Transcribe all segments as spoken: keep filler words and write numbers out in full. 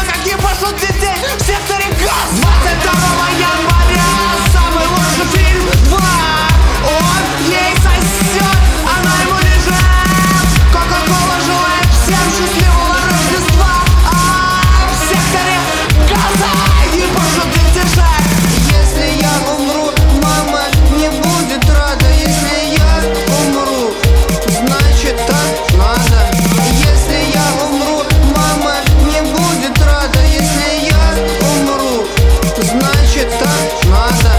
как не пошут детей в секторе газ. Двадцать второго января самый лучший фильм два. Он ей сосет, она ему лежит. Кока-кола желает всем счастливого Рождества. А в секторе газа не пошут дети жать. Если я умру, мама не будет рада. Если я умру, значит так надо. Если я умру, мама не будет рада. Если я умру, значит так надо.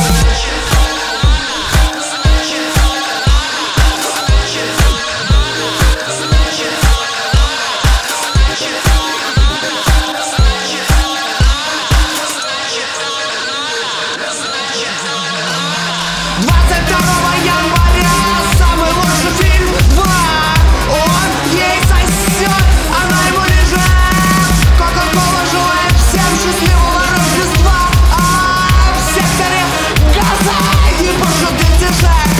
Двадцать второго января самый лучший фильм два. Он ей сосет, она ему лежит. Кока-кола желает всем счастливого Рождества. А в секторе газа не пошут дети жать.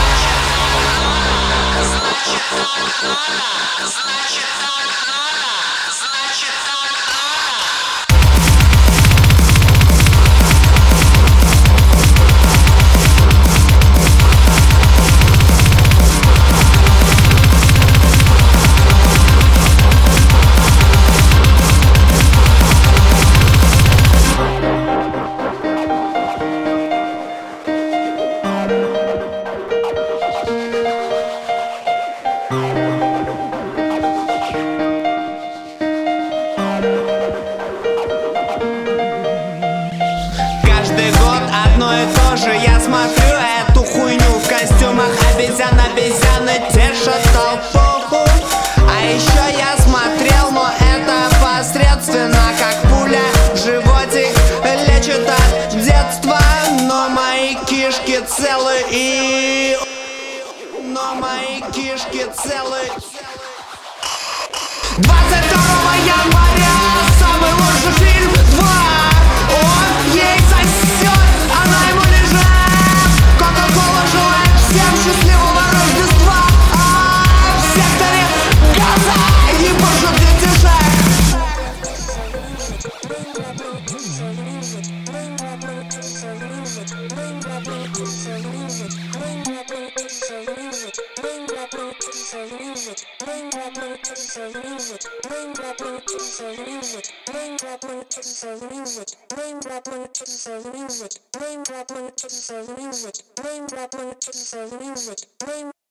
Каждый год одно и то же. Я смотрю эту хуйню в костюмах обезьян. Обезьяны тешат толпуху. А еще я смотрел, но это посредственно, как пуля в животик лечит от детства. Но мои кишки целы и... Но мои кишки целы. Двадцать второго января самый лучший фильм два. Он ей сосет, она ему лежит. Кока-кола желает всем счастливого Рождества. А в секторе газа не пошут дети жать. Rain